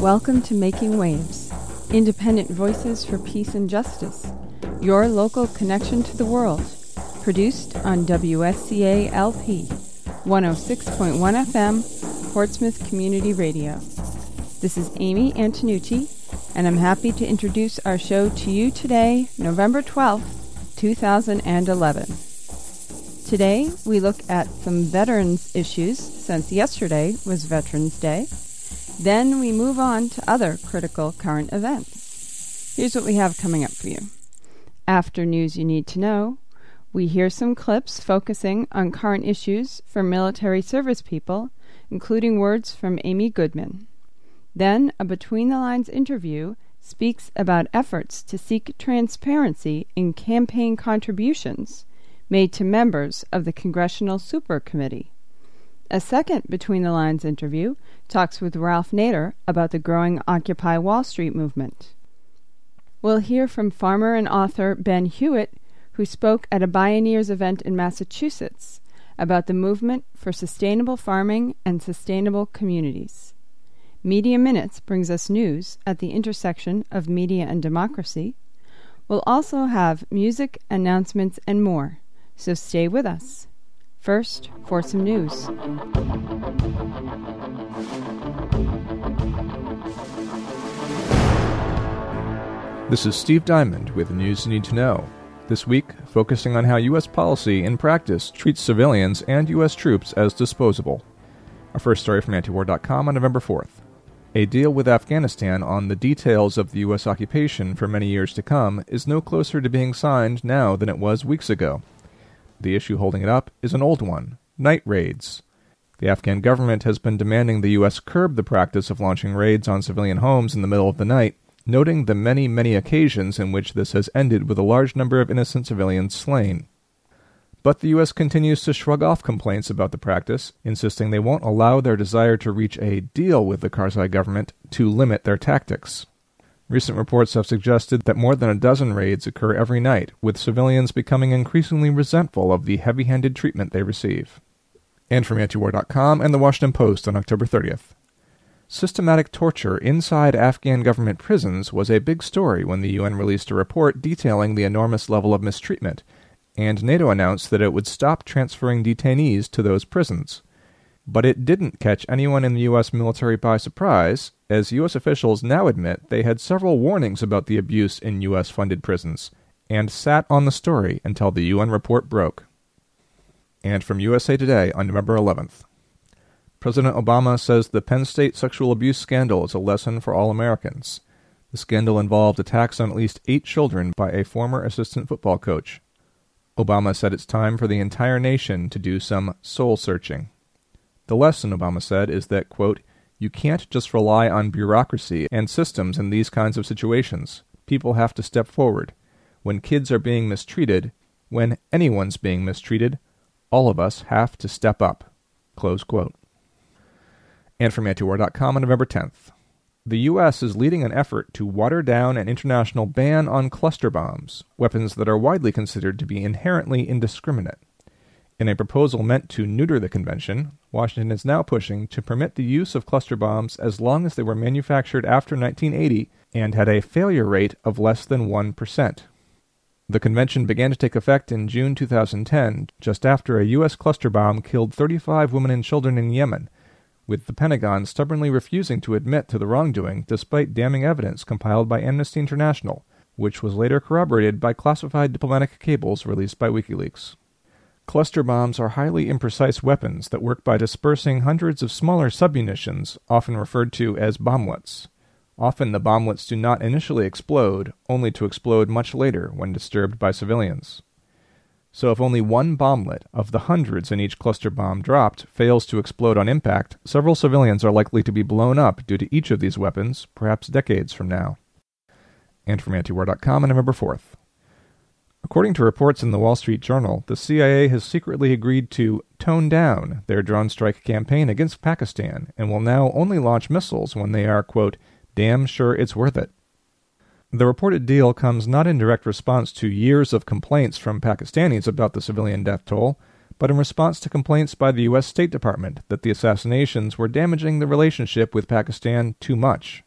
Welcome to Making Waves, independent voices for peace and justice, your local connection to the world, produced on WSCA LP, 106.1 FM, Portsmouth Community Radio. This is Amy Antonucci, and I'm happy to introduce our show to you today, November 12th, 2011. Today, we look at some veterans issues, since yesterday was Veterans Day. Then we move on to other critical current events. Here's what we have coming up for you. After News You Need to Know, we hear some clips focusing on current issues for military service people, including words from Amy Goodman. Then a Between the Lines interview speaks about efforts to seek transparency in campaign contributions made to members of the Congressional Super Committee. A second Between the Lines interview talks with Ralph Nader about the growing Occupy Wall Street movement. We'll hear from farmer and author Ben Hewitt, who spoke at a Bioneers event in Massachusetts about the movement for sustainable farming and sustainable communities. Media Minutes brings us news at the intersection of media and democracy. We'll also have music, announcements, and more, so stay with us. First, for some news. This is Steve Diamond with News You Need to Know. This week, focusing on how U.S. policy in practice treats civilians and U.S. troops as disposable. Our first story from antiwar.com on November 4th. A deal with Afghanistan on the details of the U.S. occupation for many years to come is no closer to being signed now than it was weeks ago. The issue holding it up is an old one: night raids. The Afghan government has been demanding the U.S. curb the practice of launching raids on civilian homes in the middle of the night, noting the many, many occasions in which this has ended with a large number of innocent civilians slain. But the U.S. continues to shrug off complaints about the practice, insisting they won't allow their desire to reach a deal with the Karzai government to limit their tactics. Recent reports have suggested that more than a dozen raids occur every night, with civilians becoming increasingly resentful of the heavy-handed treatment they receive. And from antiwar.com and the Washington Post on October 30th. Systematic torture inside Afghan government prisons was a big story when the UN released a report detailing the enormous level of mistreatment, and NATO announced that it would stop transferring detainees to those prisons. But it didn't catch anyone in the U.S. military by surprise, as U.S. officials now admit they had several warnings about the abuse in U.S.-funded prisons, and sat on the story until the UN report broke. And from USA Today on November 11th. President Obama says the Penn State sexual abuse scandal is a lesson for all Americans. The scandal involved attacks on at least 8 children by a former assistant football coach. Obama said it's time for the entire nation to do some soul-searching. The lesson, Obama said, is that, quote, you can't just rely on bureaucracy and systems in these kinds of situations. People have to step forward. When kids are being mistreated, when anyone's being mistreated, all of us have to step up. Close quote. And from antiwar.com on November 10th. The U.S. is leading an effort to water down an international ban on cluster bombs, weapons that are widely considered to be inherently indiscriminate. In a proposal meant to neuter the convention, Washington is now pushing to permit the use of cluster bombs as long as they were manufactured after 1980 and had a failure rate of less than 1%. The convention began to take effect in June 2010, just after a U.S. cluster bomb killed 35 women and children in Yemen, with the Pentagon stubbornly refusing to admit to the wrongdoing despite damning evidence compiled by Amnesty International, which was later corroborated by classified diplomatic cables released by WikiLeaks. Cluster bombs are highly imprecise weapons that work by dispersing hundreds of smaller submunitions, often referred to as bomblets. Often the bomblets do not initially explode, only to explode much later when disturbed by civilians. So if only one bomblet of the hundreds in each cluster bomb dropped fails to explode on impact, several civilians are likely to be blown up due to each of these weapons, perhaps decades from now. And from antiwar.com on November 4th. According to reports in the Wall Street Journal, the CIA has secretly agreed to tone down their drone strike campaign against Pakistan and will now only launch missiles when they are, quote, damn sure it's worth it. The reported deal comes not in direct response to years of complaints from Pakistanis about the civilian death toll, but in response to complaints by the U.S. State Department that the assassinations were damaging the relationship with Pakistan too much.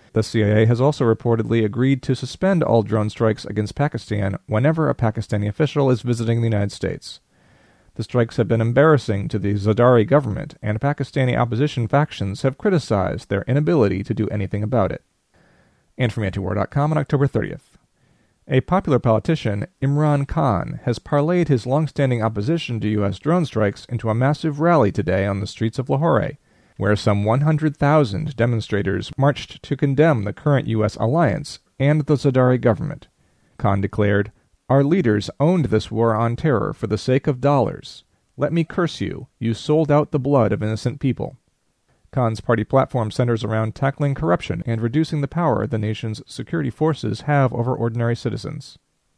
The CIA has also reportedly agreed to suspend all drone strikes against Pakistan whenever a Pakistani official is visiting the United States. The strikes have been embarrassing to the Zardari government, and Pakistani opposition factions have criticized their inability to do anything about it. And from antiwar.com on October 30th. A popular politician, Imran Khan, has parlayed his long-standing opposition to U.S. drone strikes into a massive rally today on the streets of Lahore, where some 100,000 demonstrators marched to condemn the current U.S. alliance and the Zardari government. Khan declared, "Our leaders owned this war on terror for the sake of dollars. Let me curse you. You sold out the blood of innocent people." Khan's party platform centers around tackling corruption and reducing the power the nation's security forces have over ordinary citizens.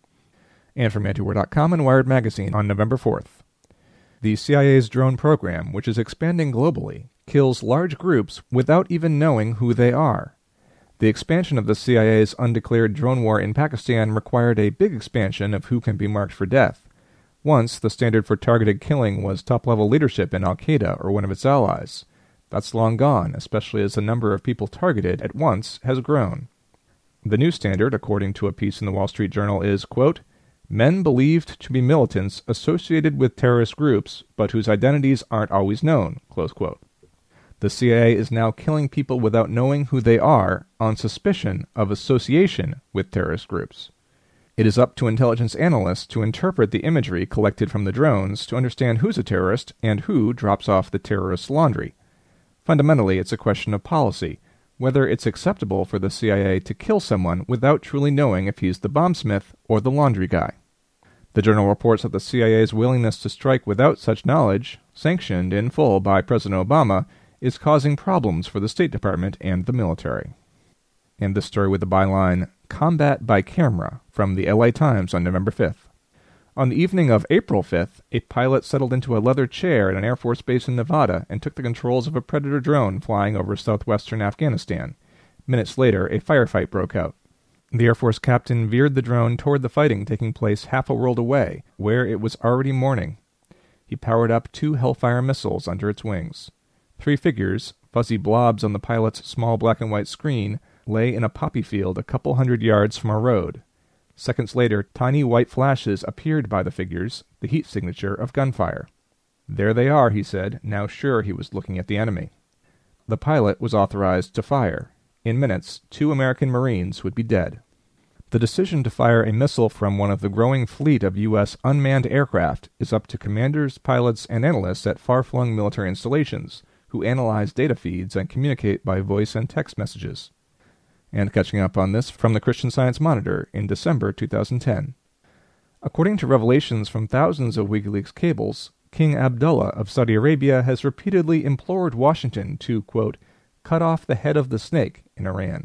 And from antiwar.com and Wired Magazine on November 4th. The CIA's drone program, which is expanding globally, kills large groups without even knowing who they are. The expansion of the CIA's undeclared drone war in Pakistan required a big expansion of who can be marked for death. Once, the standard for targeted killing was top-level leadership in Al-Qaeda or one of its allies. That's long gone, especially as the number of people targeted at once has grown. The new standard, according to a piece in the Wall Street Journal, is, quote, "men believed to be militants associated with terrorist groups, but whose identities aren't always known," close quote. The CIA is now killing people without knowing who they are on suspicion of association with terrorist groups. It is up to intelligence analysts to interpret the imagery collected from the drones to understand who's a terrorist and who drops off the terrorist's laundry. Fundamentally, it's a question of policy, whether it's acceptable for the CIA to kill someone without truly knowing if he's the bombsmith or the laundry guy. The journal reports that the CIA's willingness to strike without such knowledge, sanctioned in full by President Obama, is causing problems for the State Department and the military. And this story with the byline, "Combat by Camera," from the LA Times on November 5th. On the evening of April 5th, a pilot settled into a leather chair at an Air Force base in Nevada and took the controls of a Predator drone flying over southwestern Afghanistan. Minutes later, a firefight broke out. The Air Force captain veered the drone toward the fighting taking place half a world away, where it was already morning. He powered up 2 Hellfire missiles under its wings. 3 figures, fuzzy blobs on the pilot's small black and white screen, lay in a poppy field a couple hundred yards from a road. Seconds later, tiny white flashes appeared by the figures, the heat signature of gunfire. "There they are," he said, now sure he was looking at the enemy. The pilot was authorized to fire. In minutes, 2 American Marines would be dead. The decision to fire a missile from one of the growing fleet of U.S. unmanned aircraft is up to commanders, pilots, and analysts at far-flung military installations, who analyze data feeds and communicate by voice and text messages. And catching up on this from the Christian Science Monitor in December 2010. According to revelations from thousands of WikiLeaks cables, King Abdullah of Saudi Arabia has repeatedly implored Washington to, quote, "cut off the head of the snake" in Iran.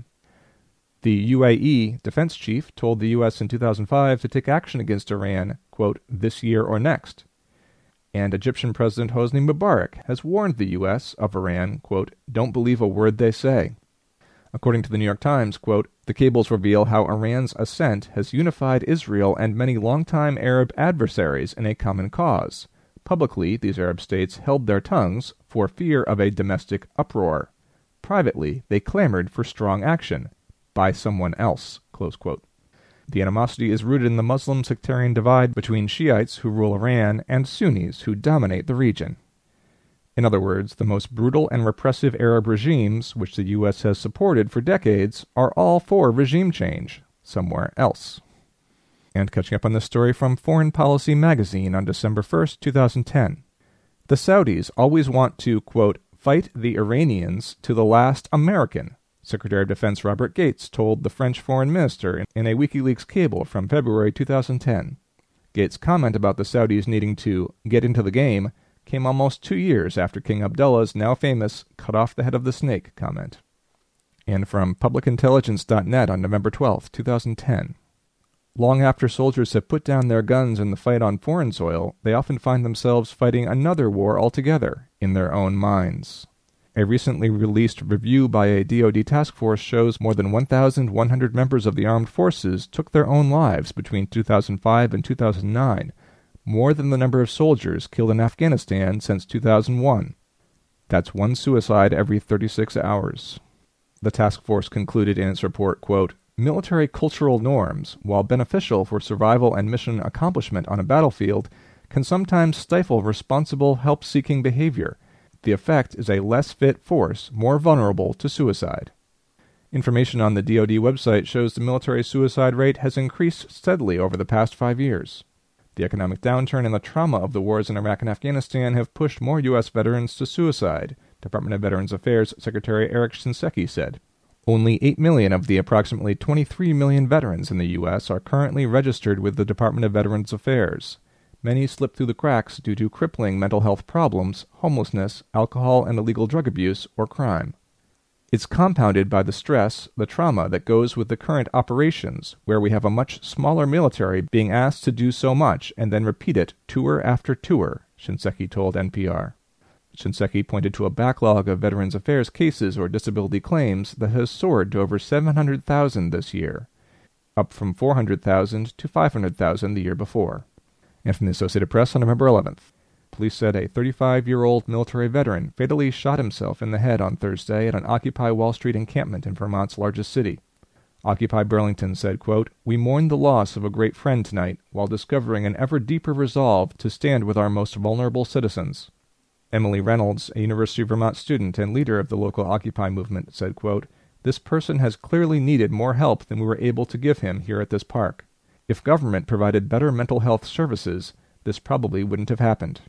The UAE defense chief told the U.S. in 2005 to take action against Iran, quote, "this year or next." And Egyptian President Hosni Mubarak has warned the U.S. of Iran, quote, "don't believe a word they say." According to the New York Times, quote, "the cables reveal how Iran's ascent has unified Israel and many longtime Arab adversaries in a common cause. Publicly, these Arab states held their tongues for fear of a domestic uproar. Privately, they clamored for strong action by someone else," close quote. The animosity is rooted in the Muslim sectarian divide between Shiites who rule Iran and Sunnis who dominate the region. In other words, the most brutal and repressive Arab regimes, which the U.S. has supported for decades, are all for regime change somewhere else. And catching up on this story from Foreign Policy magazine on December 1st, 2010. The Saudis always want to, quote, "fight the Iranians to the last American," Secretary of Defense Robert Gates told the French foreign minister in a WikiLeaks cable from February 2010. Gates' comment about the Saudis needing to get into the game came almost 2 years after King Abdullah's now famous "cut off the head of the snake" comment. And from publicintelligence.net on November 12, 2010. Long after soldiers have put down their guns in the fight on foreign soil, they often find themselves fighting another war altogether in their own minds. A recently released review by a DoD task force shows more than 1,100 members of the armed forces took their own lives between 2005 and 2009, more than the number of soldiers killed in Afghanistan since 2001. That's 1 suicide every 36 hours. The task force concluded in its report, quote, "Military cultural norms, while beneficial for survival and mission accomplishment on a battlefield, can sometimes stifle responsible help-seeking behavior. The effect is a less fit force, more vulnerable to suicide." Information on the DoD website shows the military suicide rate has increased steadily over the past 5 years. The economic downturn and the trauma of the wars in Iraq and Afghanistan have pushed more U.S. veterans to suicide, Department of Veterans Affairs Secretary Eric Shinseki said. Only 8 million of the approximately 23 million veterans in the U.S. are currently registered with the Department of Veterans Affairs. Many slip through the cracks due to crippling mental health problems, homelessness, alcohol and illegal drug abuse, or crime. It's compounded by the stress, the trauma that goes with the current operations, where we have a much smaller military being asked to do so much and then repeat it tour after tour, Shinseki told NPR. Shinseki pointed to a backlog of Veterans Affairs cases or disability claims that has soared to over 700,000 this year, up from 400,000 to 500,000 the year before. And from the Associated Press on November 11th. Police said a 35-year-old military veteran fatally shot himself in the head on Thursday at an Occupy Wall Street encampment in Vermont's largest city. Occupy Burlington said, quote, "We mourn the loss of a great friend tonight while discovering an ever deeper resolve to stand with our most vulnerable citizens." Emily Reynolds, a University of Vermont student and leader of the local Occupy movement, said, quote, "This person has clearly needed more help than we were able to give him here at this park. If government provided better mental health services, this probably wouldn't have happened."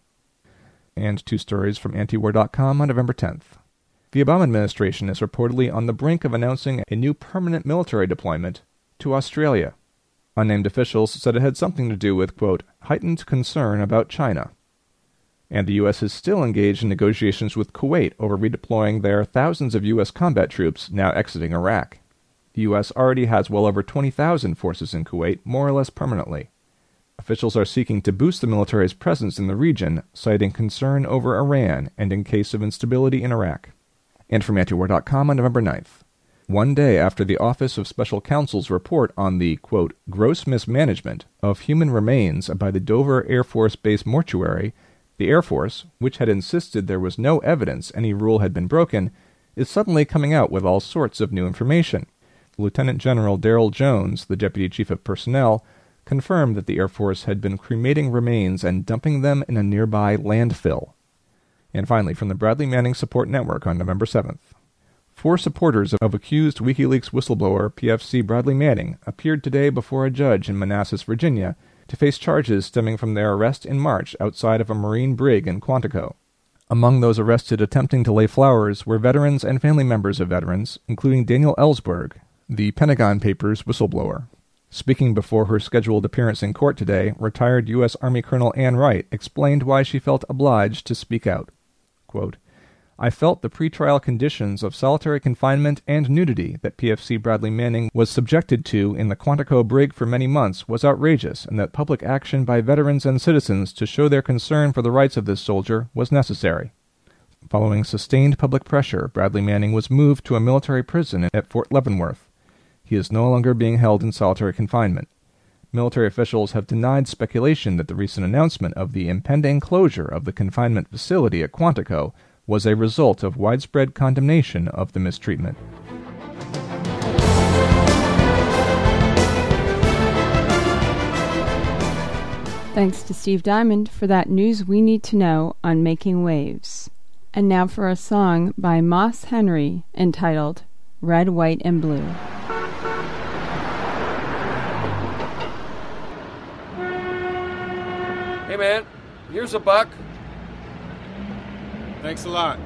And 2 stories from antiwar.com on November 10th. The Obama administration is reportedly on the brink of announcing a new permanent military deployment to Australia. Unnamed officials said it had something to do with, quote, "heightened concern about China." And the U.S. is still engaged in negotiations with Kuwait over redeploying their thousands of U.S. combat troops now exiting Iraq. The U.S. already has well over 20,000 forces in Kuwait, more or less permanently. Officials are seeking to boost the military's presence in the region, citing concern over Iran and in case of instability in Iraq. And from antiwar.com on November 9th. One day after the Office of Special Counsel's report on the, quote, "gross mismanagement of human remains by the Dover Air Force Base mortuary," the Air Force, which had insisted there was no evidence any rule had been broken, is suddenly coming out with all sorts of new information. Lieutenant General Darrell Jones, the Deputy Chief of Personnel, confirmed that the Air Force had been cremating remains and dumping them in a nearby landfill. And finally, from the Bradley Manning Support Network on November 7th. 4 supporters of accused WikiLeaks whistleblower PFC Bradley Manning appeared today before a judge in Manassas, Virginia, to face charges stemming from their arrest in March outside of a Marine brig in Quantico. Among those arrested attempting to lay flowers were veterans and family members of veterans, including Daniel Ellsberg, the Pentagon Papers whistleblower. Speaking before her scheduled appearance in court today, retired U.S. Army Colonel Ann Wright explained why she felt obliged to speak out. Quote, "I felt the pretrial conditions of solitary confinement and nudity that PFC Bradley Manning was subjected to in the Quantico brig for many months was outrageous, and that public action by veterans and citizens to show their concern for the rights of this soldier was necessary." Following sustained public pressure, Bradley Manning was moved to a military prison at Fort Leavenworth. He is no longer being held in solitary confinement. Military officials have denied speculation that the recent announcement of the impending closure of the confinement facility at Quantico was a result of widespread condemnation of the mistreatment. Thanks to Steve Diamond for that news we need to know on Making Waves. And now for a song by Moss Henry entitled Red, White, and Blue. Hey man, here's a buck. Thanks a lot.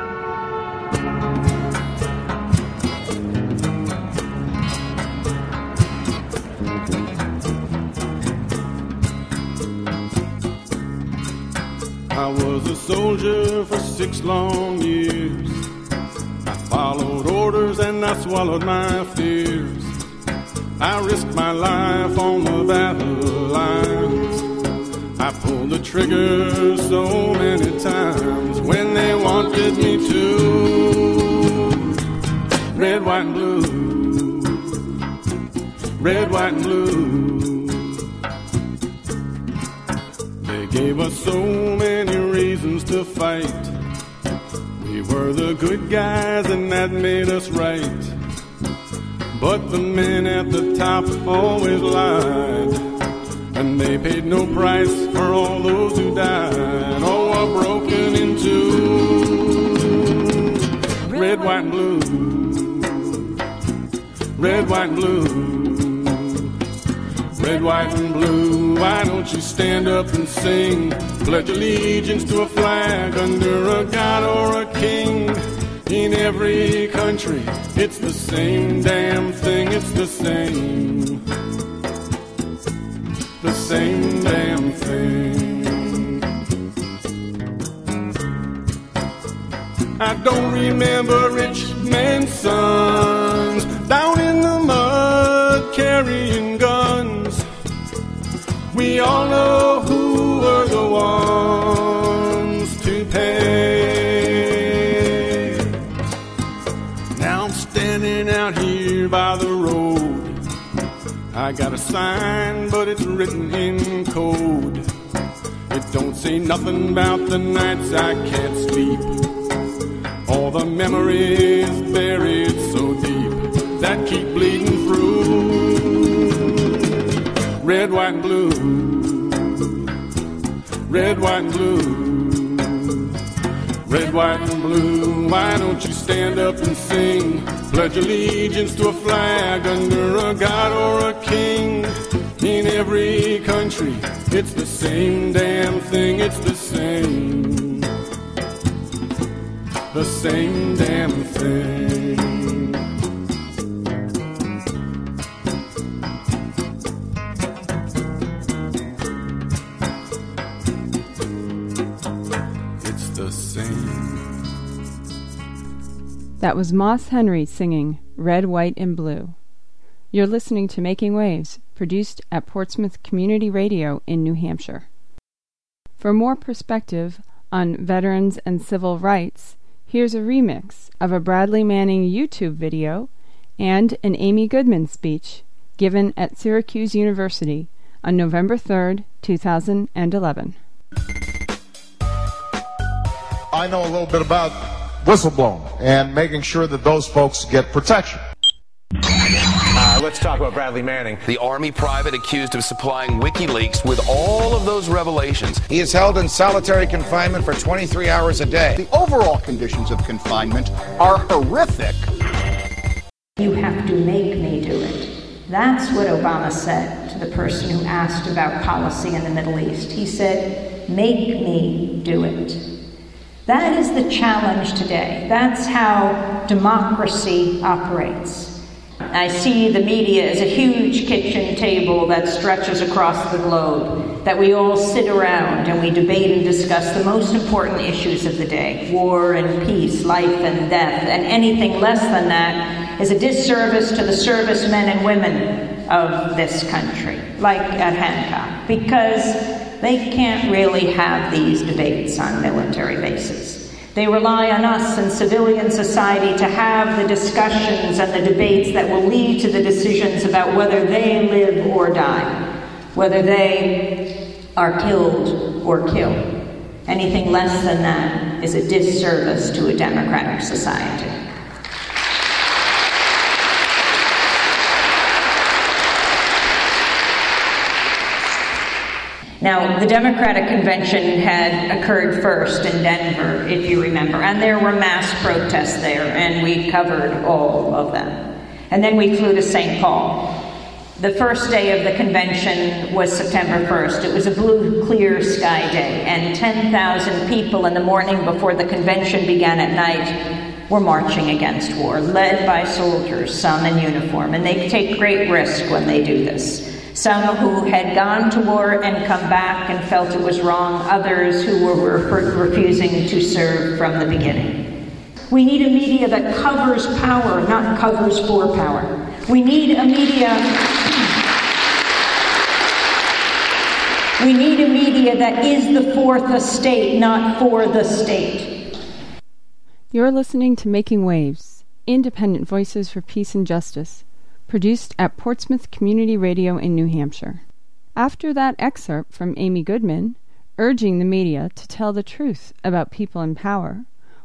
I was a soldier for 6 long years. I followed orders and I swallowed my fears. I risked my life on the battle lines. I pulled the trigger so many times when they wanted me to. Red, white, and blue. Red, white, and blue. They gave us so many reasons to fight. We We were the good guys and that made us right. But the men at the top always lied, and they paid no price for all those who died. All were broken into red, white, and blue. Red, white, and blue. Red, white, and blue. Why don't you stand up and sing? Pledge allegiance to a flag under a god or a king. In every country, it's the same damn thing. It's the same damn thing. I don't remember rich men's sons down in the mud carrying guns. We all know who were the ones to pay. Now I'm standing out here by the road. I got a sign, but it's written in code. It don't say nothing about the nights I can't sleep, all the memories buried so deep that keep bleeding through. Red, white, and blue. Red, white, and blue. Red, white, and blue. Why don't you stand up and sing? Pledge allegiance to a flag under a god or a king. In every country, it's the same damn thing. It's the same damn thing. It's the same. That was Moss Henry singing Red, White, and Blue. You're listening to Making Waves, produced at Portsmouth Community Radio in New Hampshire. For more perspective on veterans and civil rights, here's a remix of a Bradley Manning YouTube video and an Amy Goodman speech given at Syracuse University on November 3rd, 2011. I know a little bit about whistleblowing and making sure that those folks get protection. Let's talk about Bradley Manning. The Army private accused of supplying WikiLeaks with all of those revelations. He is held in solitary confinement for 23 hours a day. The overall conditions of confinement are horrific. You have to make me do it. That's what Obama said to the person who asked about policy in the Middle East. He said, make me do it. That is the challenge today. That's how democracy operates. I see the media as a huge kitchen table that stretches across the globe, that we all sit around and we debate and discuss the most important issues of the day, war and peace, life and death, and anything less than that is a disservice to the servicemen and women of this country, like at Hancock, because they can't really have these debates on military bases. They rely on us and civilian society to have the discussions and the debates that will lead to the decisions about whether they live or die, whether they are killed or killed. Anything less than that is a disservice to a democratic society. Now, the Democratic Convention had occurred first in Denver, if you remember, and there were mass protests there, and we covered all of them. And then we flew to St. Paul. The first day of the convention was September 1st. It was a blue, clear sky day, and 10,000 people in the morning before the convention began at night were marching against war, led by soldiers, some in uniform, and they take great risk when they do this. Some who had gone to war and come back and felt it was wrong, others who were refusing to serve from the beginning. We need a media that covers power, not covers for power. We need a media that is the fourth estate, not for the state. You're listening to Making Waves, independent voices for peace and justice, produced at Portsmouth Community Radio in New Hampshire. After that excerpt from Amy Goodman, urging the media to tell the truth about people in power,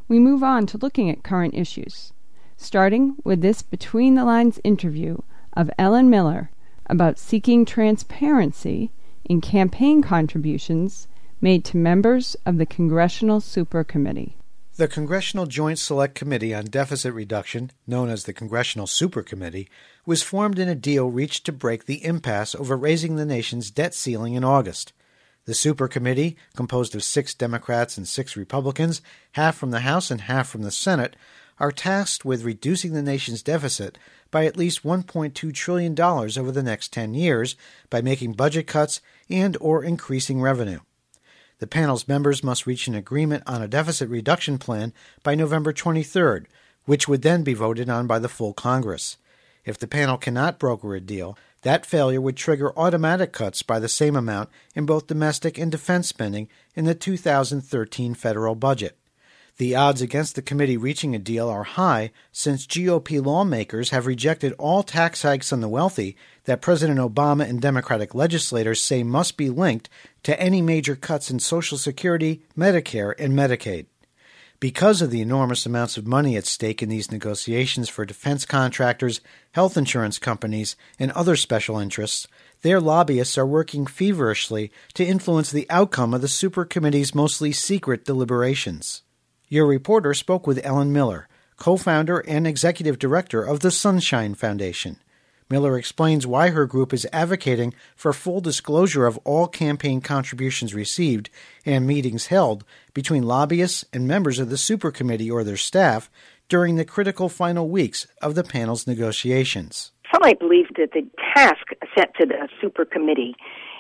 we move on to looking at current issues, starting with this between-the-lines interview of Ellen Miller about seeking transparency in campaign contributions made to members of the Congressional Super Committee. The Congressional Joint Select Committee on Deficit Reduction, known as the Congressional Super Committee, was formed in a deal reached to break the impasse over raising the nation's debt ceiling in August. The Super Committee, composed of 6 Democrats and 6 Republicans, half from the House and half from the Senate, are tasked with reducing the nation's deficit by at least $1.2 trillion over the next 10 years by making budget cuts and or increasing revenue. The panel's members must reach an agreement on a deficit reduction plan by November 23rd, which would then be voted on by the full Congress. If the panel cannot broker a deal, that failure would trigger automatic cuts by the same amount in both domestic and defense spending in the 2013 federal budget. The odds against the committee reaching a deal are high since GOP lawmakers have rejected all tax hikes on the wealthy that President Obama and Democratic legislators say must be linked to any major cuts in Social Security, Medicare, and Medicaid. Because of the enormous amounts of money at stake in these negotiations for defense contractors, health insurance companies, and other special interests, their lobbyists are working feverishly to influence the outcome of the Super Committee's mostly secret deliberations. Your reporter spoke with Ellen Miller, co-founder and executive director of the Sunshine Foundation. Miller explains why her group is advocating for full disclosure of all campaign contributions received and meetings held between lobbyists and members of the Super Committee or their staff during the critical final weeks of the panel's negotiations. Some might believe that the task set to the Super Committee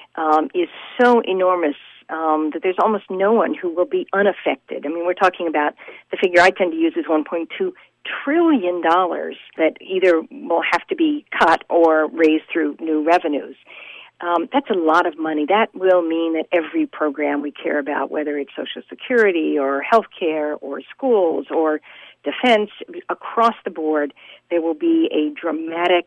is so enormous that there's almost no one who will be unaffected. I mean, we're talking about, the figure I tend to use is $1.2 trillion that either will have to be cut or raised through new revenues. That's a lot of money. That will mean that every program we care about, whether it's Social Security or health care or schools or defense, across the board, there will be a dramatic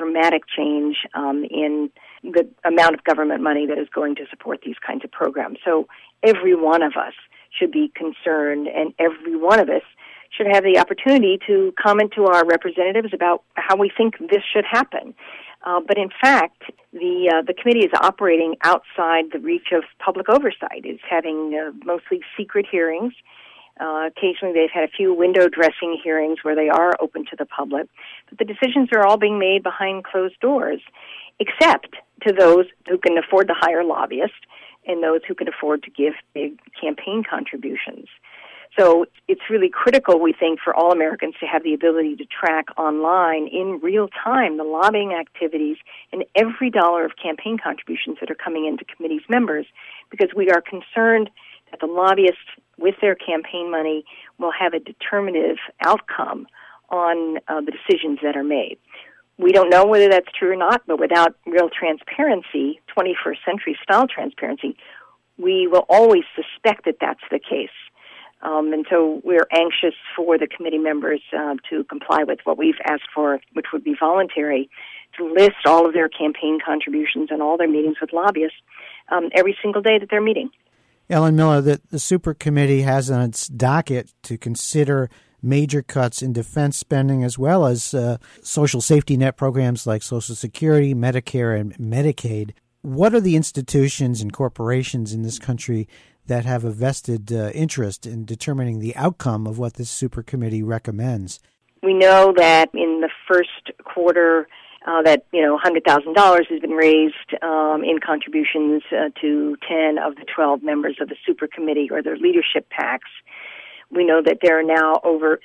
change in the amount of government money that is going to support these kinds of programs. So every one of us should be concerned, and every one of us should have the opportunity to comment to our representatives about how we think this should happen. But in fact, the committee is operating outside the reach of public oversight. It's having mostly secret hearings. Occasionally they've had a few window dressing hearings where they are open to the public. But the decisions are all being made behind closed doors, except to those who can afford to hire lobbyists and those who can afford to give big campaign contributions. So it's really critical, we think, for all Americans to have the ability to track online in real time the lobbying activities and every dollar of campaign contributions that are coming into committee's members, because we are concerned that the lobbyists, with their campaign money, will have a determinative outcome on the decisions that are made. We don't know whether that's true or not, but without real transparency, 21st century style transparency, we will always suspect that that's the case. And so we're anxious for the committee members to comply with what we've asked for, which would be voluntary, to list all of their campaign contributions and all their meetings with lobbyists every single day that they're meeting. Ellen Miller, the Super Committee has on its docket to consider major cuts in defense spending as well as social safety net programs like Social Security, Medicare, and Medicaid. What are the institutions and corporations in this country that have a vested interest in determining the outcome of what this Super Committee recommends? We know that in the first quarter that $100,000 has been raised in contributions to 10 of the 12 members of the Super Committee or their leadership PACs. We know that there are now over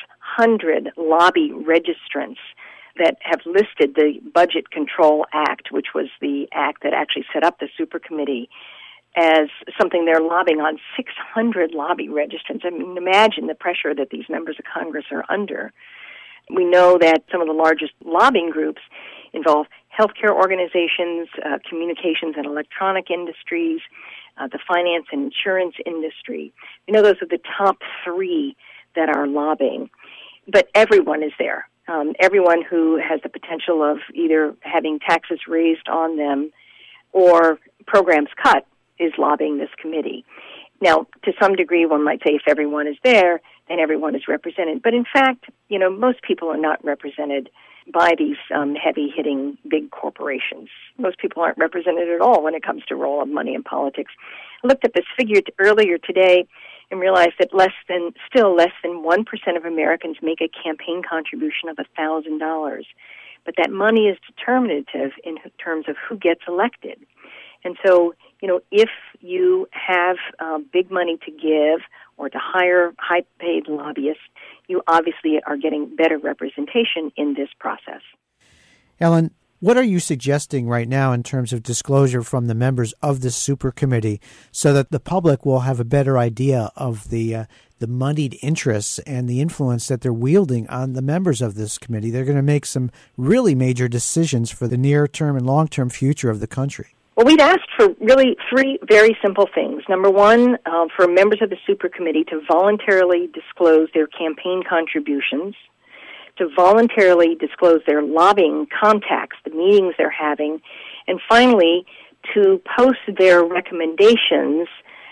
600 lobby registrants that have listed the Budget Control Act, which was the act that actually set up the Super Committee, as something they're lobbying on. 600 lobby registrants. I mean, imagine the pressure that these members of Congress are under. We know that some of the largest lobbying groups involve healthcare organizations, communications and electronic industries, the finance and insurance industry. We know those are the top 3 that are lobbying. But everyone is there. Everyone who has the potential of either having taxes raised on them or programs cut is lobbying this committee. Now, to some degree, one might say if everyone is there, and everyone is represented. But in fact, most people are not represented by these heavy-hitting big corporations. Most people aren't represented at all when it comes to role of money in politics. I looked at this figure earlier today and realized that still less than 1% of Americans make a campaign contribution of $1,000. But that money is determinative in terms of who gets elected. And so, if you have big money to give or to hire high-paid lobbyists, you obviously are getting better representation in this process. Ellen, what are you suggesting right now in terms of disclosure from the members of this super committee so that the public will have a better idea of the moneyed interests and the influence that they're wielding on the members of this committee? They're going to make some really major decisions for the near-term and long-term future of the country. Well, we'd asked for really 3 very simple things. Number one, for members of the super committee to voluntarily disclose their campaign contributions, to voluntarily disclose their lobbying contacts, the meetings they're having, and finally, to post their recommendations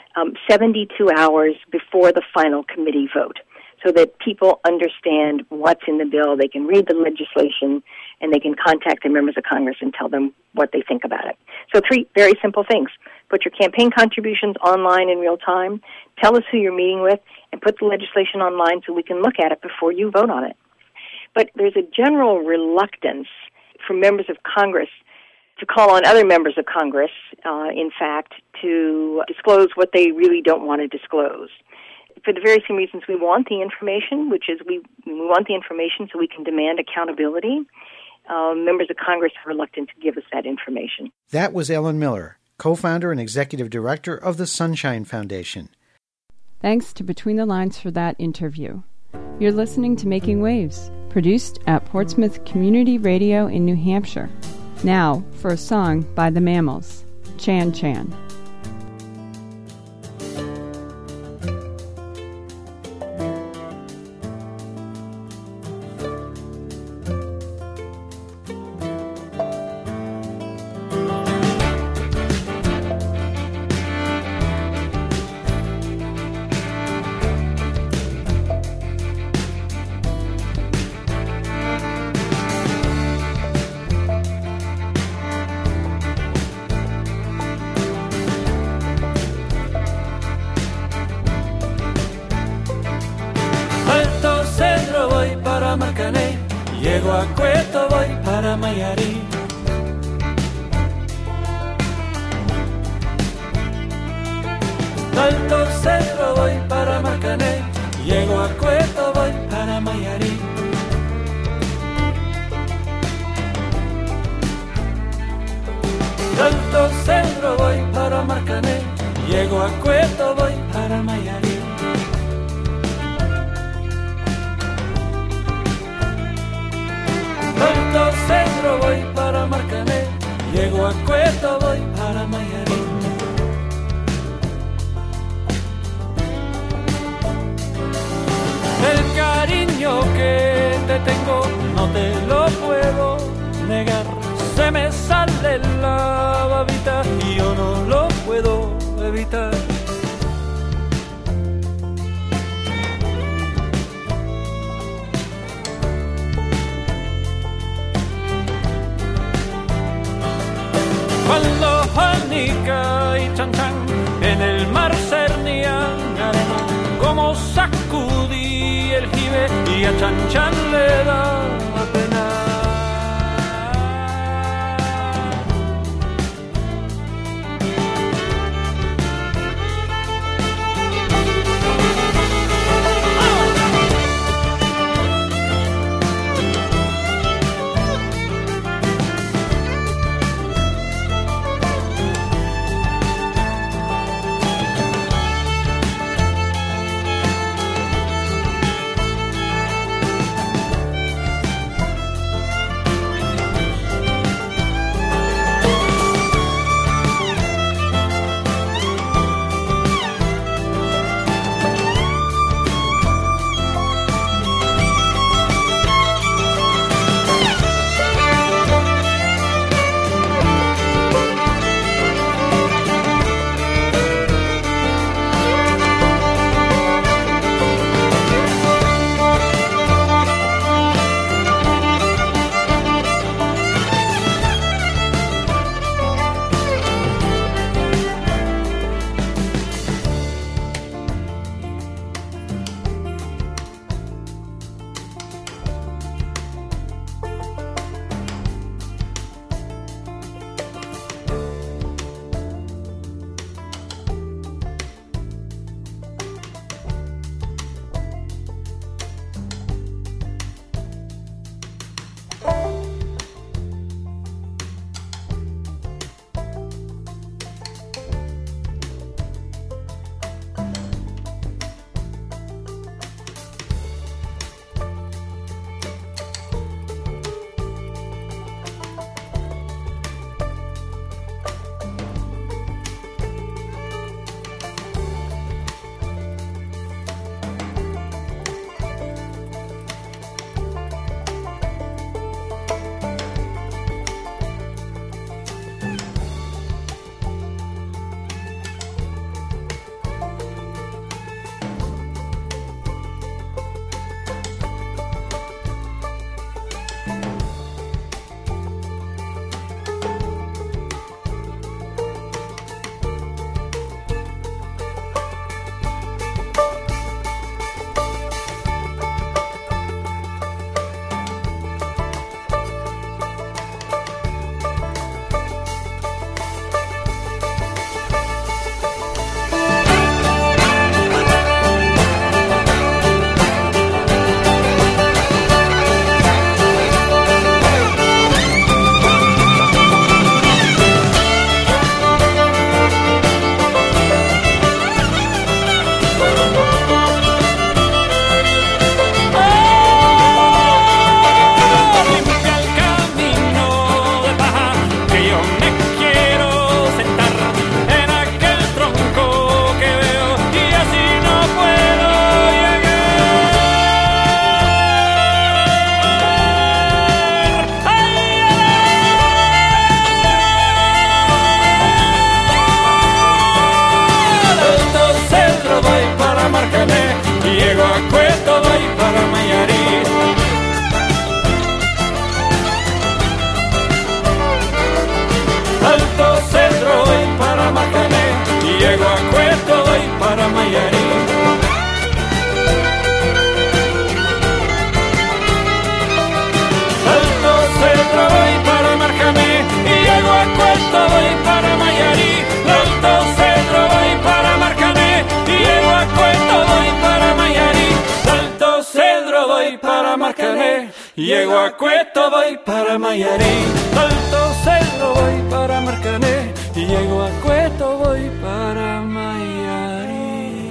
72 hours before the final committee vote, so that people understand what's in the bill. They can read the legislation, and they can contact the members of Congress and tell them what they think about it. So 3 very simple things. Put your campaign contributions online in real time, tell us who you're meeting with, and put the legislation online so we can look at it before you vote on it. But there's a general reluctance for members of Congress to call on other members of Congress, in fact, to disclose what they really don't want to disclose. For the very same reasons we want the information, which is we want the information so we can demand accountability. Members of Congress are reluctant to give us that information. That was Ellen Miller, co-founder and executive director of the Sunshine Foundation. Thanks to Between the Lines for that interview. You're listening to Making Waves, produced at Portsmouth Community Radio in New Hampshire. Now for a song by the Mammals, Chan Chan. Llego a Cueto, voy para Mayarí. Alto Centro, voy para Marcané. Llego a Cueto, voy para Mayarí. Alto Centro, voy para Marcané. Llego a Cueto, voy para Mayarí. Alto Centro, voy para Marcané. Llego a Cueto, voy para Mayarí. El cariño que te tengo no te lo puedo negar. Se me sale la babita y yo no lo puedo evitar. Cuando Juanica y Chan Chan en el mar cernían arena, como sacudí el jibe y a Chan Chan le da pena. Acuesto voy para Mayarí, de Alto Cedro voy para Marcané, y llego a Acuesto voy para Mayarí, de Alto Cedro voy para Marcané, y llego a Acuesto voy para Mayarí, de Alto Cedro voy para Marcané, y llego a Acuesto voy para Mayarí.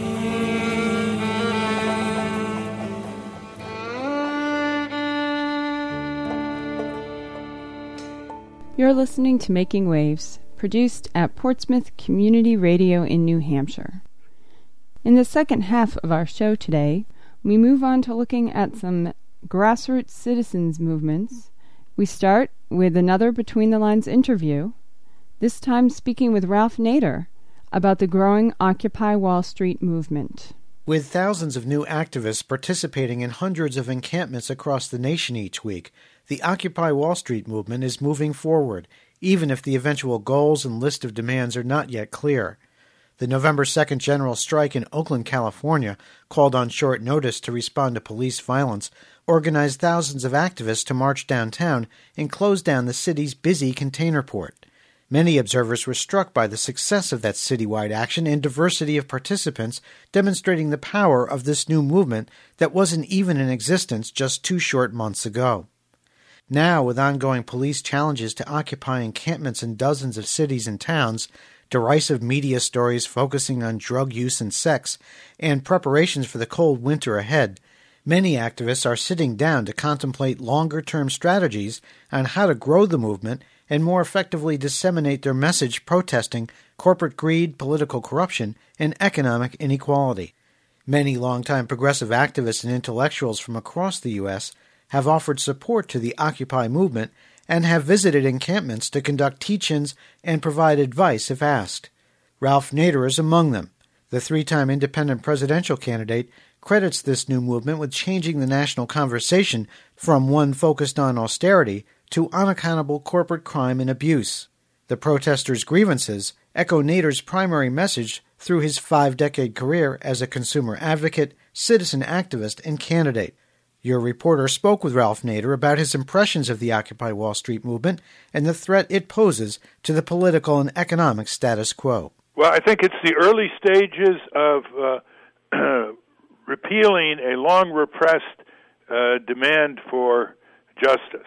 You're listening to Making Waves, produced at Portsmouth Community Radio in New Hampshire. In the second half of our show today, we move on to looking at some grassroots citizens movements. We start with another Between the Lines interview, this time speaking with Ralph Nader about the growing Occupy Wall Street movement. With thousands of new activists participating in hundreds of encampments across the nation each week, the Occupy Wall Street movement is moving forward, even if the eventual goals and list of demands are not yet clear. The November 2nd general strike in Oakland, California, called on short notice to respond to police violence, organized thousands of activists to march downtown and close down the city's busy container port. Many observers were struck by the success of that citywide action and diversity of participants, demonstrating the power of this new movement that wasn't even in existence just 2 short months ago. Now, with ongoing police challenges to occupy encampments in dozens of cities and towns, derisive media stories focusing on drug use and sex, and preparations for the cold winter ahead, many activists are sitting down to contemplate longer-term strategies on how to grow the movement and more effectively disseminate their message protesting corporate greed, political corruption, and economic inequality. Many longtime progressive activists and intellectuals from across the U.S. have offered support to the Occupy movement and have visited encampments to conduct teach-ins and provide advice if asked. Ralph Nader is among them. The 3-time independent presidential candidate credits this new movement with changing the national conversation from one focused on austerity to unaccountable corporate crime and abuse. The protesters' grievances echo Nader's primary message through his 5-decade career as a consumer advocate, citizen activist, and candidate. Your reporter spoke with Ralph Nader about his impressions of the Occupy Wall Street movement and the threat it poses to the political and economic status quo. Well, I think it's the early stages of repealing a long-repressed demand for justice.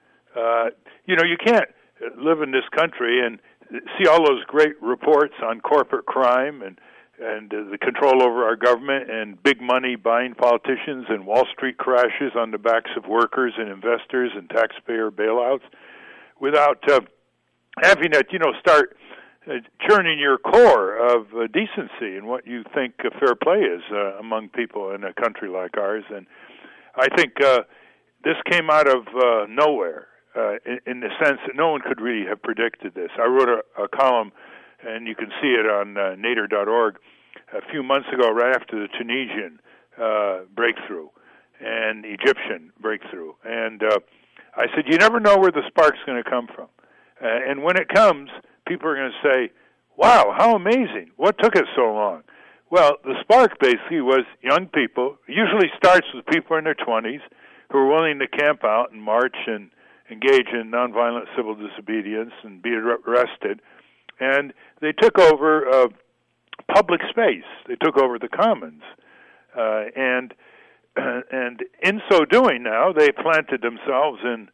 You can't live in this country and see all those great reports on corporate crime and the control over our government and big money buying politicians and Wall Street crashes on the backs of workers and investors and taxpayer bailouts without having to, start churning your core of decency and what you think fair play is among people in a country like ours. And I think this came out of nowhere in the sense that no one could really have predicted this. I wrote a column, and you can see it on nader.org, a few months ago, right after the Tunisian breakthrough and Egyptian breakthrough. And I said, you never know where the spark's going to come from. And when it comes, people are going to say, wow, how amazing. What took it so long? Well, the spark basically was young people. It usually starts with people in their 20s who are willing to camp out and march and engage in nonviolent civil disobedience and be arrested. And they took over public space. They took over the commons. And in so doing now, they planted themselves in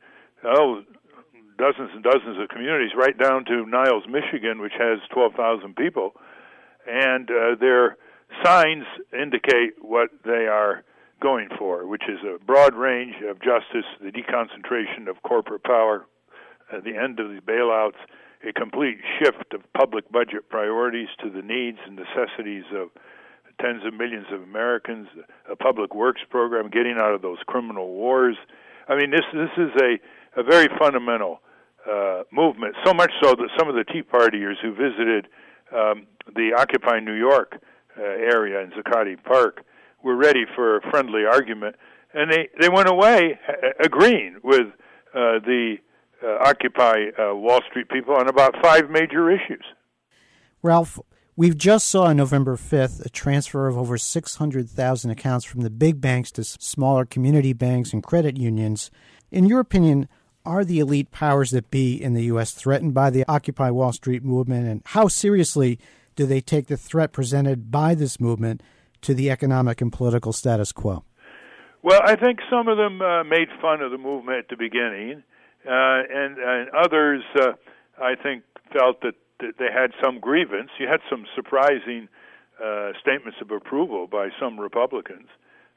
dozens and dozens of communities, right down to Niles, Michigan, which has 12,000 people. And their signs indicate what they are going for, which is a broad range of justice, the deconcentration of corporate power, the end of the bailouts, a complete shift of public budget priorities to the needs and necessities of tens of millions of Americans, a public works program, getting out of those criminal wars. I mean, this is a very fundamental movement, so much so that some of the Tea Partiers who visited the Occupy New York area in Zuccotti Park were ready for a friendly argument, and they went away agreeing with the Occupy Wall Street people on about 5 major issues. Ralph, we've just saw on November 5th a transfer of over 600,000 accounts from the big banks to smaller community banks and credit unions. In your opinion, Are the elite powers that be in the U.S. threatened by the Occupy Wall Street movement, and how seriously do they take the threat presented by this movement to the economic and political status quo? Well, I think some of them made fun of the movement at the beginning, and others, I think, felt that they had some grievance. You had some surprising statements of approval by some Republicans.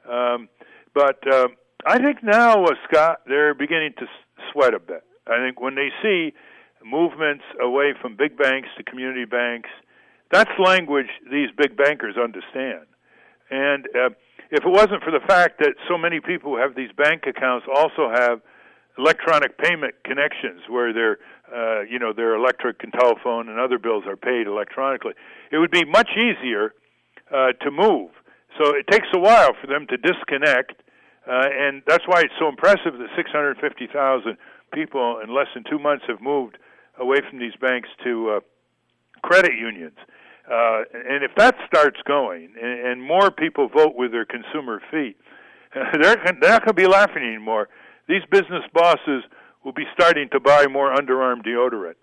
But I think now, Scott, they're beginning to sweat a bit. I think when they see movements away from big banks to community banks, that's language these big bankers understand. And if it wasn't for the fact that so many people who have these bank accounts also have electronic payment connections where their electric and telephone and other bills are paid electronically, it would be much easier to move. So it takes a while for them to disconnect, and that's why it's so impressive that 650,000 people in less than 2 months have moved away from these banks to credit unions. And if that starts going, and more people vote with their consumer feet, they're not going to be laughing anymore. These business bosses will be starting to buy more underarm deodorant.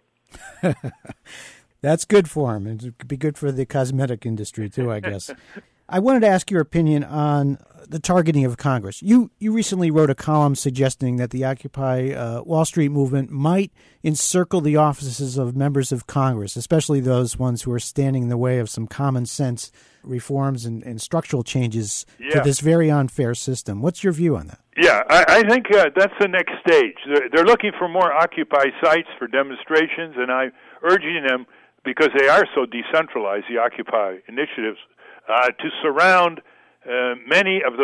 That's good for them. It could be good for the cosmetic industry, too, I guess. I wanted to ask your opinion on the targeting of Congress. You recently wrote a column suggesting that the Occupy Wall Street movement might encircle the offices of members of Congress, especially those ones who are standing in the way of some common sense reforms and structural changes to this very unfair system. What's your view on that? Yeah, I think that's the next stage. They're looking for more Occupy sites for demonstrations, and I'm urging them, because they are so decentralized, the Occupy initiatives, to surround many of the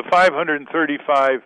535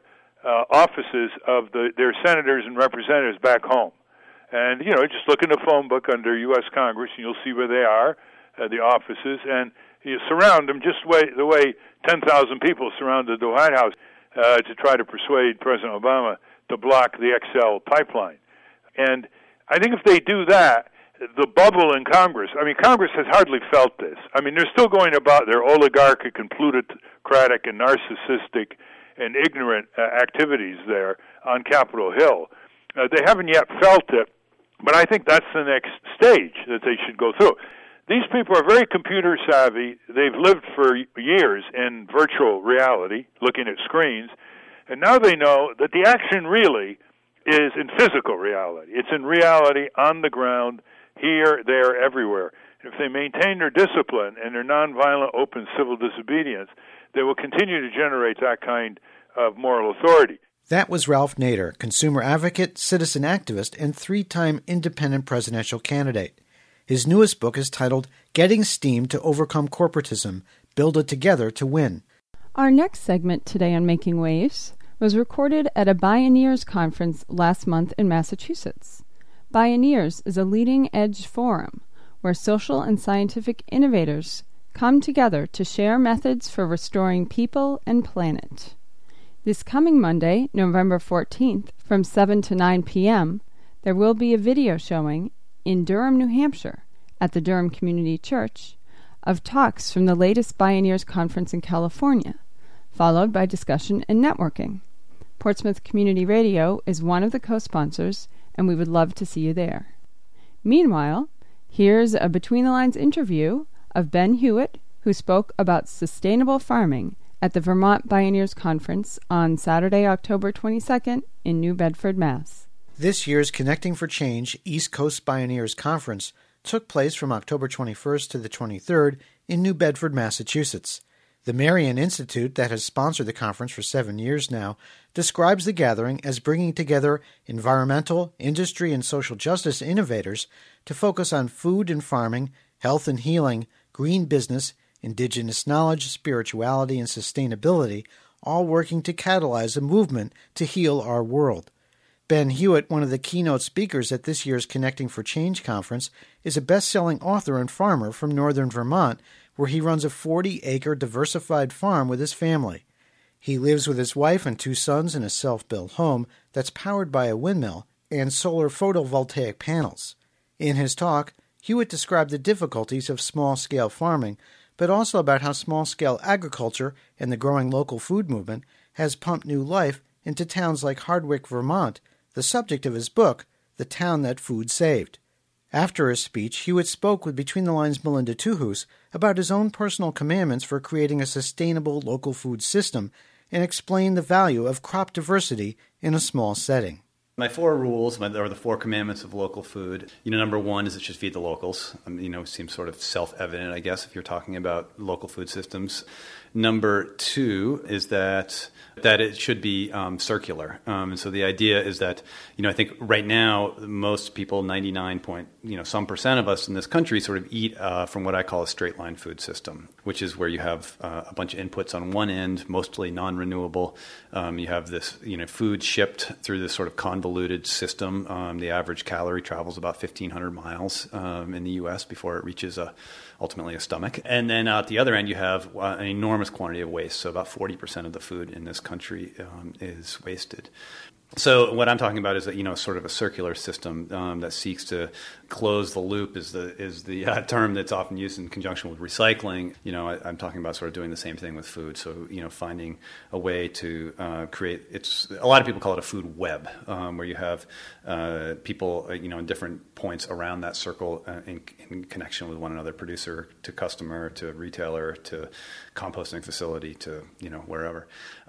offices of their senators and representatives back home. And, just look in the phone book under U.S. Congress, and you'll see where they are, the offices, and you surround them just the way 10,000 people surrounded the White House to try to persuade President Obama to block the XL pipeline. And I think if they do that, the bubble in Congress, Congress has hardly felt this. They're still going about their oligarchic and plutocratic and narcissistic and ignorant activities there on Capitol Hill. They haven't yet felt it, but I think that's the next stage that they should go through. These people are very computer savvy. They've lived for years in virtual reality, looking at screens, and now they know that the action really is in physical reality. It's in reality on the ground, here, there, everywhere. If they maintain their discipline and their nonviolent, open civil disobedience, they will continue to generate that kind of moral authority. That was Ralph Nader, consumer advocate, citizen activist, and 3-time independent presidential candidate. His newest book is titled Getting Steam to Overcome Corporatism, Build It Together to Win. Our next segment today on Making Waves was recorded at a Bioneers conference last month in Massachusetts. Bioneers is a leading-edge forum where social and scientific innovators come together to share methods for restoring people and planet. This coming Monday, November 14th, from 7 to 9 p.m., there will be a video showing in Durham, New Hampshire, at the Durham Community Church, of talks from the latest Bioneers conference in California, followed by discussion and networking. Portsmouth Community Radio is one of the co-sponsors, and we would love to see you there. Meanwhile, here's a Between the Lines interview of Ben Hewitt, who spoke about sustainable farming at the Vermont Bioneers Conference on Saturday, October 22nd in New Bedford, Mass. This year's Connecting for Change East Coast Bioneers Conference took place from October 21st to the 23rd in New Bedford, Massachusetts. The Marian Institute, that has sponsored the conference for 7 years now, describes the gathering as bringing together environmental, industry, and social justice innovators to focus on food and farming, health and healing, green business, indigenous knowledge, spirituality, and sustainability, all working to catalyze a movement to heal our world. Ben Hewitt, one of the keynote speakers at this year's Connecting for Change conference, is a best-selling author and farmer from northern Vermont, where he runs a 40-acre diversified farm with his family. He lives with his wife and 2 sons in a self-built home that's powered by a windmill and solar photovoltaic panels. In his talk, Hewitt described the difficulties of small-scale farming, but also about how small-scale agriculture and the growing local food movement has pumped new life into towns like Hardwick, Vermont, the subject of his book, The Town That Food Saved. After his speech, Hewitt spoke with Between the Lines' Melinda Tuhus about his own personal commandments for creating a sustainable local food system and explained the value of crop diversity in a small setting. My 4 rules, or the 4 commandments of local food, number 1 is it should feed the locals. Seems sort of self-evident, I guess, if you're talking about local food systems. Number 2 is that it should be circular. And so the idea is that, I think right now most people, 99% of us in this country sort of eat from what I call a straight line food system, which is where you have a bunch of inputs on one end, mostly non-renewable. You have this, food shipped through this sort of convoluted system. The average calorie travels about 1,500 miles in the U.S. before it reaches ultimately a stomach. And then at the other end, you have an enormous quantity of waste. So about 40% of the food in this country is wasted. So what I'm talking about is that, sort of a circular system that seeks to close the loop is the term that's often used in conjunction with recycling. I'm talking about sort of doing the same thing with food. So, finding a way to create, a lot of people call it a food web, where you have people, in different points around that circle in connection with one another, producer to customer to retailer to composting facility to, wherever.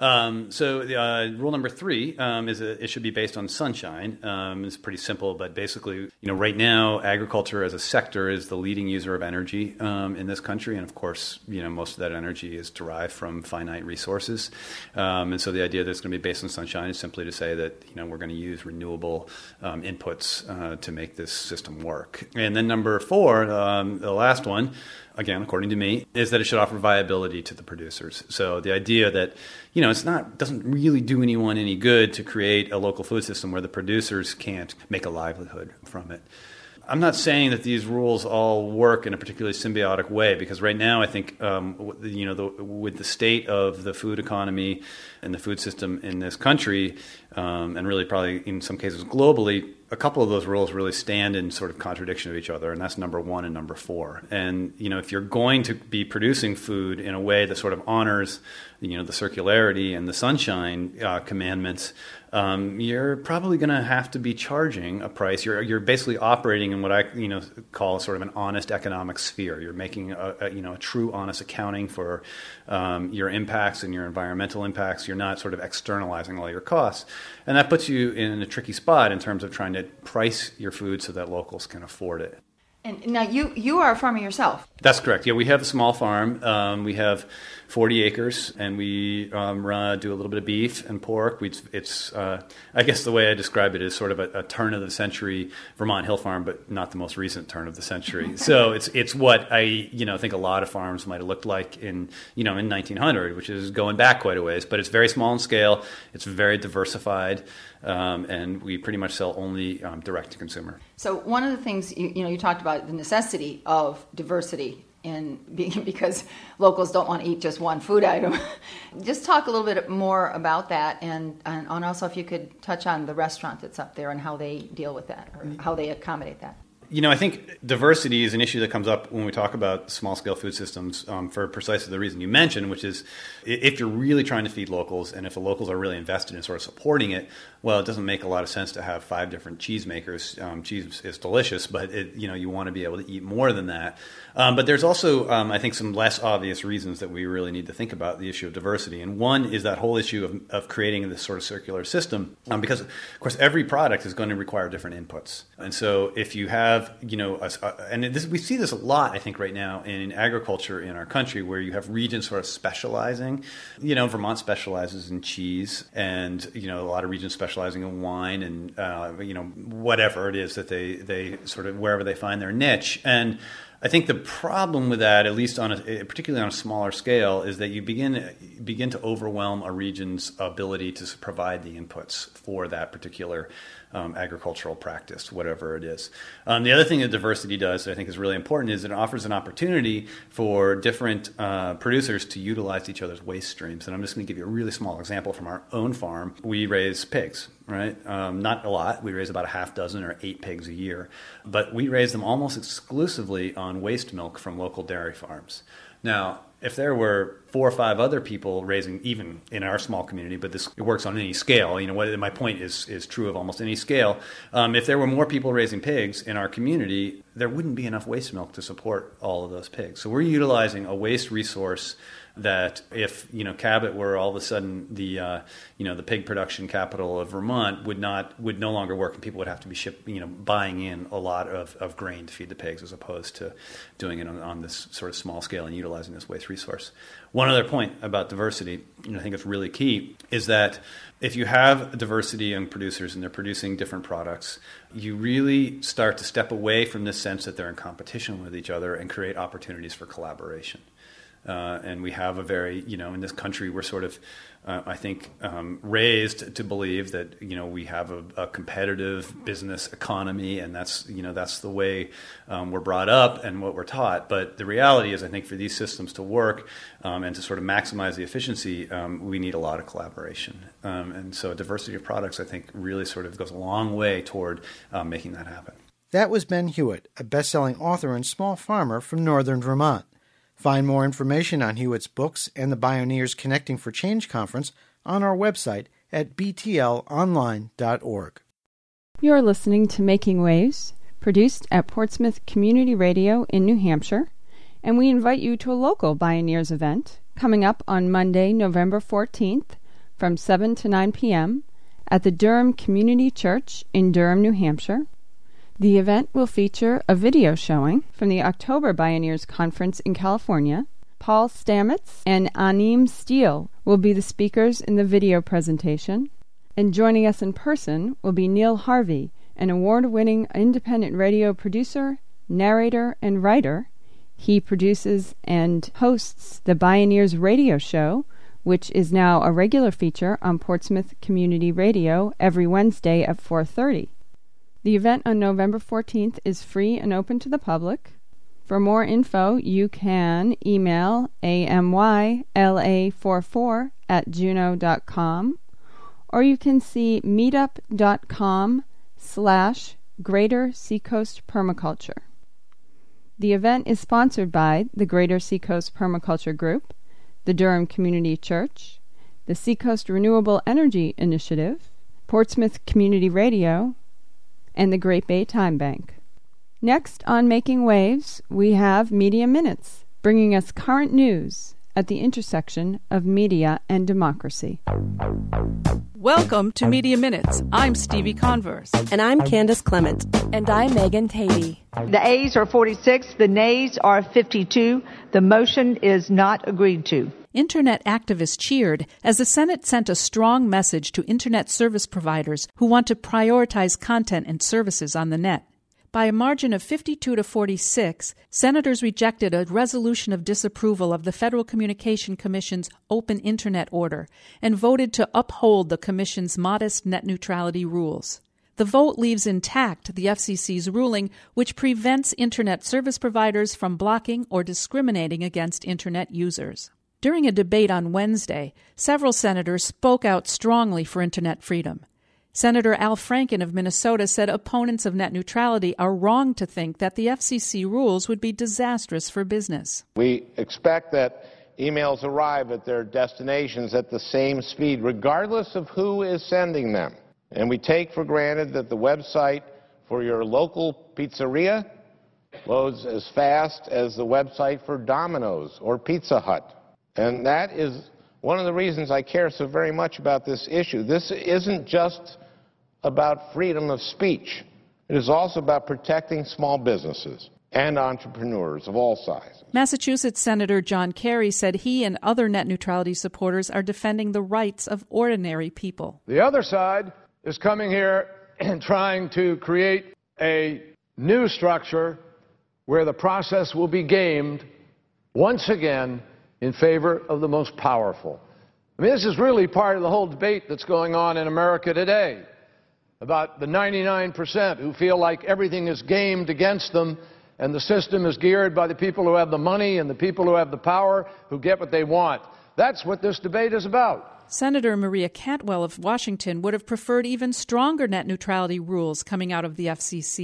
So rule number 3 is that it should be based on sunshine. It's pretty simple, but basically, right now, agriculture as a sector is the leading user of energy in this country, and of course, most of that energy is derived from finite resources. And so the idea that it's going to be based on sunshine is simply to say that we're going to use renewable inputs to make this system work. And then number 4, the last one, again, according to me, is that it should offer viability to the producers. So the idea that, doesn't really do anyone any good to create a local food system where the producers can't make a livelihood from it. I'm not saying that these rules all work in a particularly symbiotic way, because right now I think, with the state of the food economy and the food system in this country, and really probably in some cases globally, a couple of those rules really stand in sort of contradiction of each other, and that's number 1 and number 4. And, if you're going to be producing food in a way that sort of honors, the circularity and the sunshine commandments, you're probably going to have to be charging a price. You're basically operating in what I call sort of an honest economic sphere. You're making a true honest accounting for your impacts and your environmental impacts. You're not sort of externalizing all your costs, and that puts you in a tricky spot in terms of trying to price your food so that locals can afford it. And now you are a farmer yourself. That's correct. Yeah, we have a small farm. We have 40 acres, and we do a little bit of beef and pork. It's I guess the way I describe it is sort of a turn-of-the-century Vermont hill farm, but not the most recent turn of the century. So it's what I think a lot of farms might have looked like in 1900, which is going back quite a ways. But it's very small in scale. It's very diversified, and we pretty much sell only direct to consumer. So one of the things you talked about the necessity of diversity because locals don't want to eat just one food item. Just talk a little bit more about that, and also if you could touch on the restaurant that's up there and how they deal with that or how they accommodate that. I think diversity is an issue that comes up when we talk about small-scale food systems for precisely the reason you mentioned, which is if you're really trying to feed locals and if the locals are really invested in sort of supporting it, well, it doesn't make a lot of sense to have 5 different cheese makers. Cheese is delicious, but you want to be able to eat more than that. But there's also, I think, some less obvious reasons that we really need to think about the issue of diversity. And one is that whole issue of creating this sort of circular system, because, of course, every product is going to require different inputs. And so if you have, we see this a lot, I think, right now in agriculture in our country, where you have regions sort of specializing. Vermont specializes in cheese, and, a lot of regions specializing in wine and, whatever it is that they sort of, wherever they find their niche. And I think the problem with that, at least particularly on a smaller scale, is that you begin to overwhelm a region's ability to provide the inputs for that particular agricultural practice, whatever it is. The other thing that diversity does that I think is really important is it offers an opportunity for different producers to utilize each other's waste streams. And I'm just going to give you a really small example from our own farm. We raise pigs, right? Not a lot. We raise about 6 or 8 pigs a year. But we raise them almost exclusively on waste milk from local dairy farms. Now, If there were 4 or 5 other people raising, even in our small community, but it works on any scale. My point is true of almost any scale. If there were more people raising pigs in our community, there wouldn't be enough waste milk to support all of those pigs. So we're utilizing a waste resource that if Cabot were all of a sudden the pig production capital of Vermont would no longer work, and people would have to be buying in a lot of grain to feed the pigs, as opposed to doing it on this sort of small scale and utilizing this waste resource. One other point about diversity, I think it's really key, is that if you have diversity in producers and they're producing different products, you really start to step away from this sense that they're in competition with each other and create opportunities for collaboration. And we have a very, in this country, we're sort of, I think, raised to believe that, we have a competitive business economy, and that's the way we're brought up and what we're taught. But the reality is, I think, for these systems to work and to sort of maximize the efficiency, we need a lot of collaboration. And so diversity of products, I think, really sort of goes a long way toward making that happen. That was Ben Hewitt, a best-selling author and small farmer from northern Vermont. Find more information on Hewitt's books and the Bioneers Connecting for Change conference on our website at btlonline.org. You're listening to Making Waves, produced at Portsmouth Community Radio in New Hampshire, and we invite you to a local Bioneers event coming up on Monday, November 14th from 7 to 9 p.m. at the Durham Community Church in Durham, New Hampshire. The event will feature a video showing from the October Bioneers Conference in California. Paul Stamets and Anim Steele will be the speakers in the video presentation. And joining us in person will be Neil Harvey, an award-winning independent radio producer, narrator, and writer. He produces and hosts the Bioneers Radio Show, which is now a regular feature on Portsmouth Community Radio every Wednesday at 4:30. The event on November 14th is free and open to the public. For more info, you can email amyla44@juno.com, or you can see meetup.com/Greater Seacoast Permaculture. The event is sponsored by the Greater Seacoast Permaculture Group, the Durham Community Church, the Seacoast Renewable Energy Initiative, Portsmouth Community Radio, and the Great Bay Time Bank. Next on Making Waves, we have Media Minutes, bringing us current news at the intersection of media and democracy. Welcome to Media Minutes. I'm Stevie Converse. And I'm Candace Clement. And I'm Megan Tatey. The ayes are 46, the nays are 52. The motion is not agreed to. Internet activists cheered as the Senate sent a strong message to Internet service providers who want to prioritize content and services on the net. By a margin of 52 to 46, senators rejected a resolution of disapproval of the Federal Communication Commission's Open Internet Order and voted to uphold the Commission's modest net neutrality rules. The vote leaves intact the FCC's ruling, which prevents Internet service providers from blocking or discriminating against Internet users. During a debate on Wednesday, several senators spoke out strongly for Internet freedom. Senator Al Franken of Minnesota said opponents of net neutrality are wrong to think that the FCC rules would be disastrous for business. We expect that emails arrive at their destinations at the same speed, regardless of who is sending them. And we take for granted that the website for your local pizzeria loads as fast as the website for Domino's or Pizza Hut. And that is one of the reasons I care so very much about this issue. This isn't just about freedom of speech. It is also about protecting small businesses and entrepreneurs of all sizes. Massachusetts Senator John Kerry said he and other net neutrality supporters are defending the rights of ordinary people. The other side is coming here and trying to create a new structure where the process will be gamed once again in favor of the most powerful. I mean, this is really part of the whole debate that's going on in America today about the 99% who feel like everything is gamed against them and the system is geared by the people who have the money and the people who have the power who get what they want. That's what this debate is about. Senator Maria Cantwell of Washington would have preferred even stronger net neutrality rules coming out of the FCC.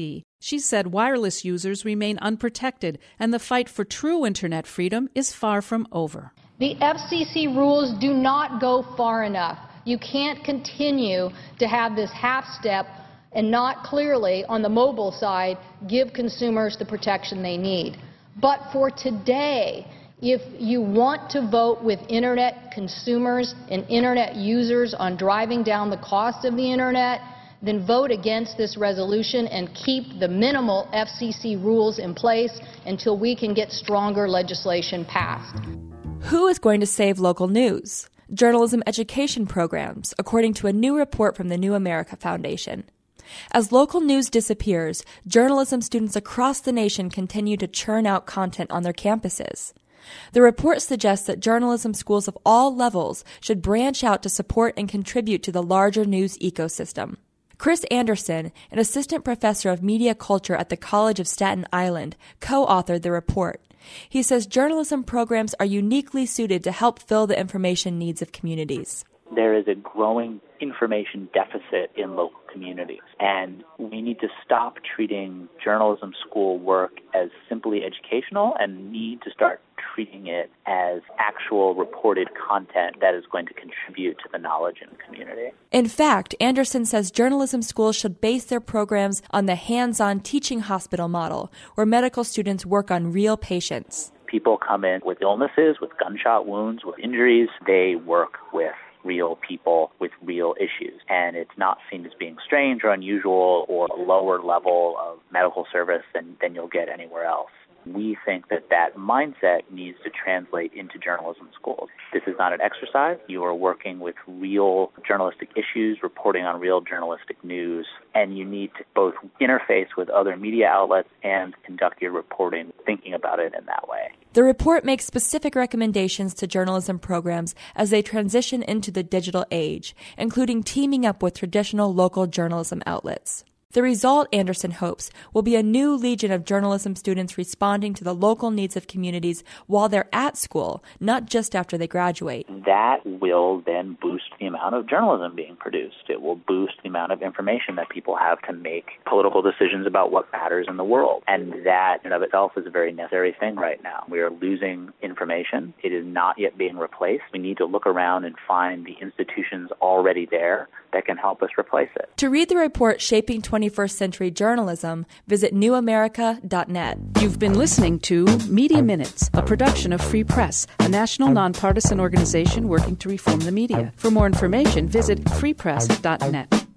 She said wireless users remain unprotected, and the fight for true Internet freedom is far from over. The FCC rules do not go far enough. You can't continue to have this half step and not clearly, on the mobile side, give consumers the protection they need. But for today, if you want to vote with Internet consumers and Internet users on driving down the cost of the Internet, then vote against this resolution and keep the minimal FCC rules in place until we can get stronger legislation passed. Who is going to save local news? Journalism education programs, according to a new report from the New America Foundation. As local news disappears, journalism students across the nation continue to churn out content on their campuses. The report suggests that journalism schools of all levels should branch out to support and contribute to the larger news ecosystem. Chris Anderson, an assistant professor of media culture at the College of Staten Island, co-authored the report. He says journalism programs are uniquely suited to help fill the information needs of communities. There is a growing information deficit in local communities, and we need to stop treating journalism school work as simply educational and need to start treating it as actual reported content that is going to contribute to the knowledge in the community. In fact, Anderson says journalism schools should base their programs on the hands-on teaching hospital model, where medical students work on real patients. People come in with illnesses, with gunshot wounds, with injuries. They work with real people with real issues. And it's not seen as being strange or unusual or a lower level of medical service than you'll get anywhere else. We think that that mindset needs to translate into journalism schools. This is not an exercise. You are working with real journalistic issues, reporting on real journalistic news, and you need to both interface with other media outlets and conduct your reporting thinking about it in that way. The report makes specific recommendations to journalism programs as they transition into the digital age, including teaming up with traditional local journalism outlets. The result, Anderson hopes, will be a new legion of journalism students responding to the local needs of communities while they're at school, not just after they graduate. That will then boost the amount of journalism being produced. It will boost the amount of information that people have to make political decisions about what matters in the world. And that in and of itself is a very necessary thing right now. We are losing information. It is not yet being replaced. We need to look around and find the institutions already there that can help us replace it. To read the report Shaping 21st Century Journalism, visit newamerica.net. You've been listening to Media Minutes, a production of Free Press, a national nonpartisan organization working to reform the media. For more information, visit freepress.net.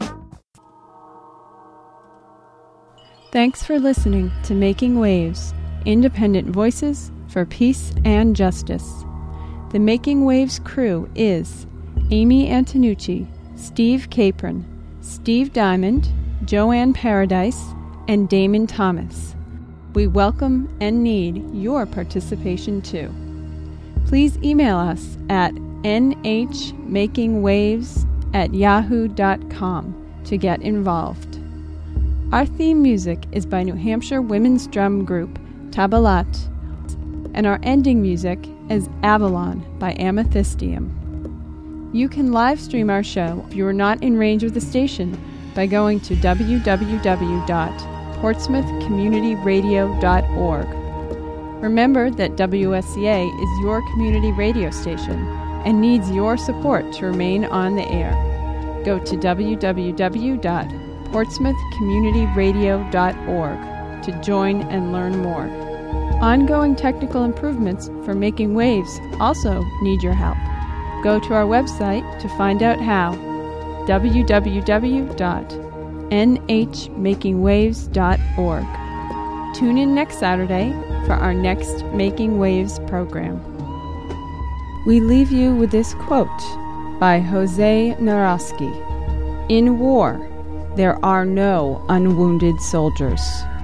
Thanks for listening to Making Waves, independent voices for peace and justice. The Making Waves crew is Amy Antonucci, Steve Capron, Steve Diamond, Joanne Paradise, and Damon Thomas. We welcome and need your participation too. Please email us at nhmakingwaves@yahoo.com to get involved. Our theme music is by New Hampshire women's drum group Tabalat, and our ending music is Avalon by Amethystium. You can live stream our show if you are not in range of the station by going to www.portsmouthcommunityradio.org. Remember that WSCA is your community radio station and needs your support to remain on the air. Go to www.portsmouthcommunityradio.org to join and learn more. Ongoing technical improvements for Making Waves also need your help. Go to our website to find out how. www.nhmakingwaves.org. Tune in next Saturday for our next Making Waves program. We leave you with this quote by Jose Naroski. In war, there are no unwounded soldiers.